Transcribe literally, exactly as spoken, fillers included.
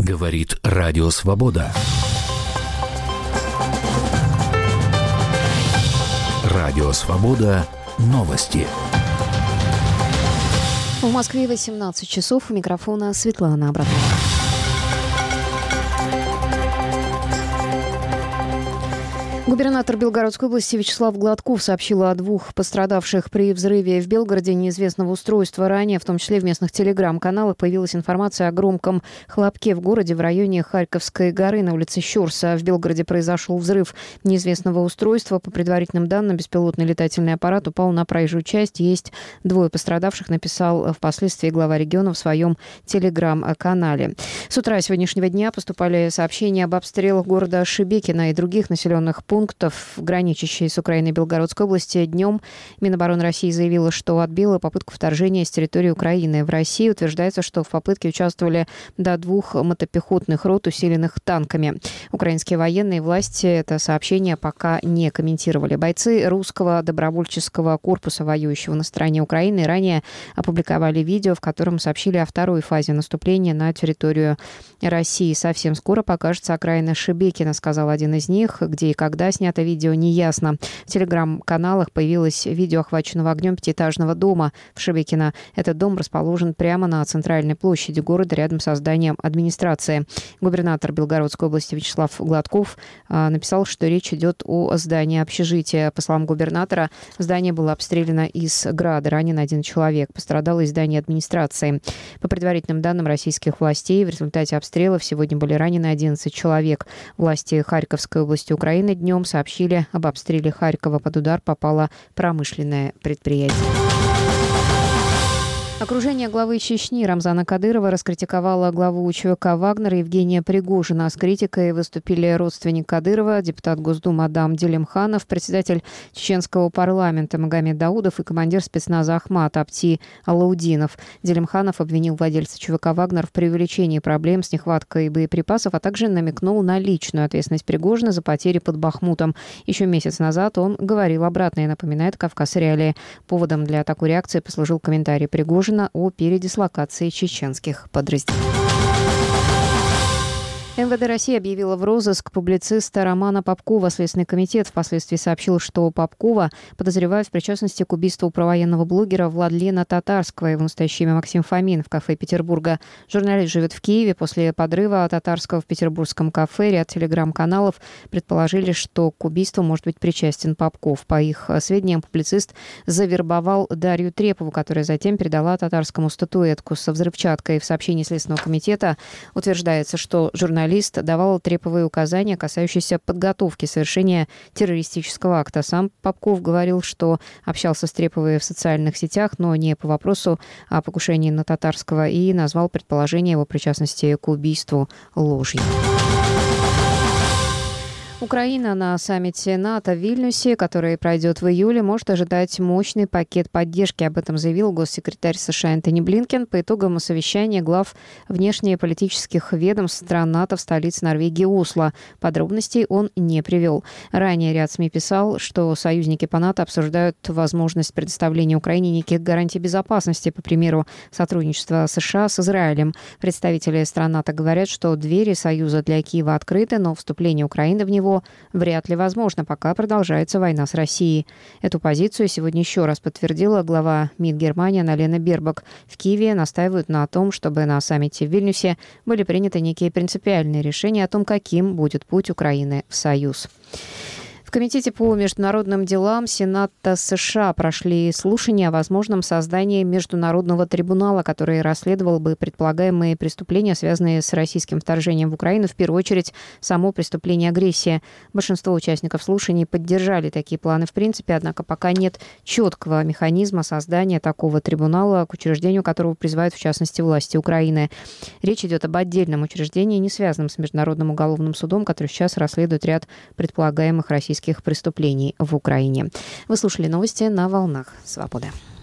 Говорит Радио Свобода. Радио Свобода. Новости. В Москве восемнадцать часов. У микрофона Светлана Абрамова. Губернатор Белгородской области Вячеслав Гладков сообщил о двух пострадавших при взрыве в Белгороде неизвестного устройства. Ранее, в том числе в местных телеграм-каналах, появилась информация о громком хлопке в городе в районе Харьковской горы на улице Щорса. В Белгороде произошел взрыв неизвестного устройства. По предварительным данным, беспилотный летательный аппарат упал на проезжую часть. Есть двое пострадавших, написал впоследствии глава региона в своем телеграм-канале. С утра сегодняшнего дня поступали сообщения об обстрелах города Шебекино и других населенных пунктов, пунктов, граничащей с Украиной Белгородской области. Днем Минобороны России заявила, что отбила попытку вторжения с территории Украины в Россию. Утверждается, что в попытке участвовали до двух мотопехотных рот, усиленных танками. Украинские военные власти это сообщение пока не комментировали. Бойцы русского добровольческого корпуса, воюющего на стороне Украины, ранее опубликовали видео, в котором сообщили о второй фазе наступления на территорию России. Совсем скоро покажется окраина Шебекино, сказал один из них, где и когда снято видео, не ясно. В телеграм-каналах появилось видео охваченного огнем пятиэтажного дома в Шебекино. Этот дом расположен прямо на центральной площади города, рядом со зданием администрации. Губернатор Белгородской области Вячеслав Гладков а, написал, что речь идет о здании общежития. По словам губернатора, здание было обстреляно из града. Ранен один человек. Пострадало и здание администрации. По предварительным данным российских властей, в результате обстрелов сегодня были ранены одиннадцать человек. Власти Харьковской области Украины днем сообщили об обстреле Харькова. Под удар попало промышленное предприятие. Окружение главы Чечни Рамзана Кадырова раскритиковало главу ЧВК «Вагнер» Евгения Пригожина. С критикой выступили родственник Кадырова, депутат Госдумы Адам Делимханов, председатель чеченского парламента Магомед Даудов и командир спецназа Ахмат Апти Алаудинов. Делимханов обвинил владельца ЧВК «Вагнер» в преувеличении проблем с нехваткой боеприпасов, а также намекнул на личную ответственность Пригожина за потери под Бахмутом. Еще месяц назад он говорил обратное, напоминает «Кавказ Реалии». Поводом для такой реакции послужил комментарий Пригожина о передислокации чеченских подразделений. эм вэ дэ России объявила в розыск публициста Романа Попкова. Следственный комитет впоследствии сообщил, что Попкова подозревают в причастности к убийству провоенного блогера Владлена Татарского. Его настоящее имя Максим Фомин, в кафе Петербурга. Журналист живет в Киеве. После подрыва Татарского в петербургском кафе ряд телеграм-каналов предположили, что к убийству может быть причастен Попков. По их сведениям, публицист завербовал Дарью Трепову, которая затем передала Татарскому статуэтку со взрывчаткой. В сообщении Следственного комитета утверждается, что журналист Журналист давал треповые указания, касающиеся подготовки совершения террористического акта. Сам Попков говорил, что общался с Треповой в социальных сетях, но не по вопросу о покушении на Татарского, и назвал предположение его причастности к убийству ложью. Украина на саммите НАТО в Вильнюсе, который пройдет в июле, может ожидать мощный пакет поддержки. Об этом заявил госсекретарь США Энтони Блинкен по итогам совещания глав внешнеполитических ведомств стран НАТО в столице Норвегии Осло. Подробностей он не привел. Ранее ряд СМИ писал, что союзники по НАТО обсуждают возможность предоставления Украине неких гарантий безопасности, по примеру сотрудничества США с Израилем. Представители стран НАТО говорят, что двери Союза для Киева открыты, но вступление Украины в него вряд ли возможно, пока продолжается война с Россией. Эту позицию сегодня еще раз подтвердила глава МИД Германии Анна-Лена Бербок. В Киеве настаивают на том, чтобы на саммите в Вильнюсе были приняты некие принципиальные решения о том, каким будет путь Украины в Союз. В Комитете по международным делам Сената США прошли слушания о возможном создании международного трибунала, который расследовал бы предполагаемые преступления, связанные с российским вторжением в Украину, в первую очередь само преступление агрессии. Большинство участников слушаний поддержали такие планы в принципе, однако пока нет четкого механизма создания такого трибунала, к учреждению которого призывают в частности власти Украины. Речь идет об отдельном учреждении, не связанном с Международным уголовным судом, который сейчас расследует ряд предполагаемых российских преступлений в Украине. Вы слушали новости на волнах Свободы.